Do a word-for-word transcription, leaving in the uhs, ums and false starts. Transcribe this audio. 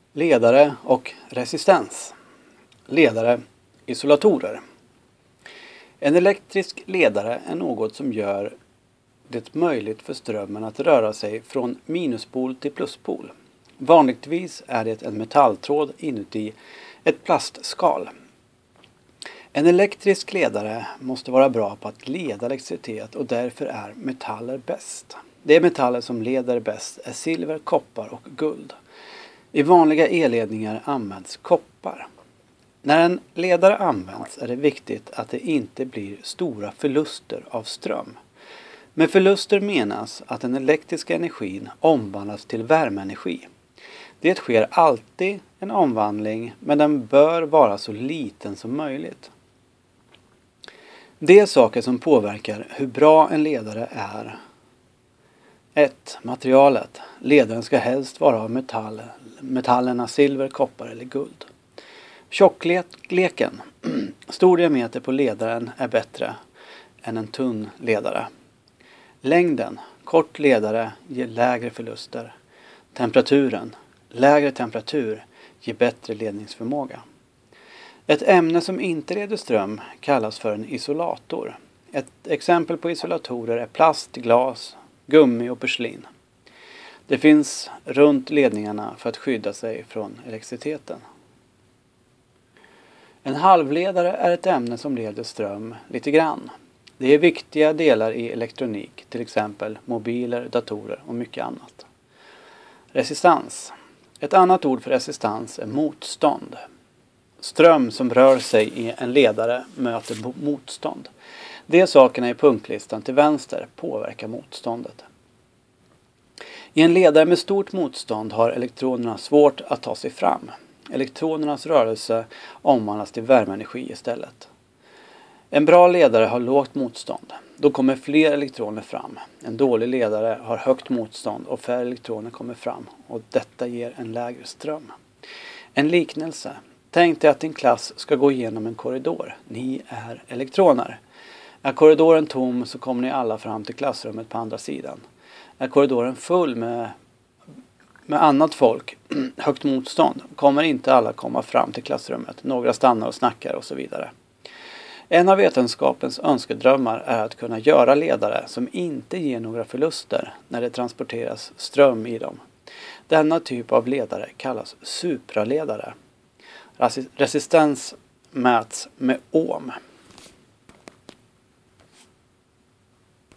Ledare och resistens. Ledare, isolatorer. En elektrisk ledare är något som gör det möjligt för strömmen att röra sig från minuspol till pluspol. Vanligtvis är det en metalltråd inuti ett plastskal. En elektrisk ledare måste vara bra på att leda elektricitet och därför är metaller bäst. De metaller som leder bäst är silver, koppar och guld. I vanliga elledningar används koppar. När en ledare används är det viktigt att det inte blir stora förluster av ström. Med förluster menas att den elektriska energin omvandlas till värmeenergi. Det sker alltid en omvandling, men den bör vara så liten som möjligt. De saker som påverkar hur bra en ledare är. ett. Materialet. Ledaren ska helst vara av metall, metallerna silver, koppar eller guld. Tjockleken. Stor diameter på ledaren är bättre än en tunn ledare. Längden. Kort ledare ger lägre förluster. Temperaturen. Lägre temperatur ger bättre ledningsförmåga. Ett ämne som inte leder ström kallas för en isolator. Ett exempel på isolatorer är plast, glas, gummi och porslin. Det finns runt ledningarna för att skydda sig från elektriciteten. En halvledare är ett ämne som leder ström lite grann. Det är viktiga delar i elektronik, till exempel mobiler, datorer och mycket annat. Resistans. Ett annat ord för resistans är motstånd. Ström som rör sig i en ledare möter motstånd. De sakerna i punktlistan till vänster påverkar motståndet. I en ledare med stort motstånd har elektronerna svårt att ta sig fram. Elektronernas rörelse omvandlas till värmeenergi istället. En bra ledare har lågt motstånd. Då kommer fler elektroner fram. En dålig ledare har högt motstånd och färre elektroner kommer fram. Och detta ger en lägre ström. En liknelse. Tänk dig att din klass ska gå igenom en korridor. Ni är elektroner. Är korridoren tom så kommer ni alla fram till klassrummet på andra sidan. Är korridoren full med, med annat folk, högt motstånd, kommer inte alla komma fram till klassrummet. Några stannar och snackar och så vidare. En av vetenskapens önskedrömmar är att kunna göra ledare som inte ger några förluster när det transporteras ström i dem. Denna typ av ledare kallas supraledare. Resistens mäts med ohm.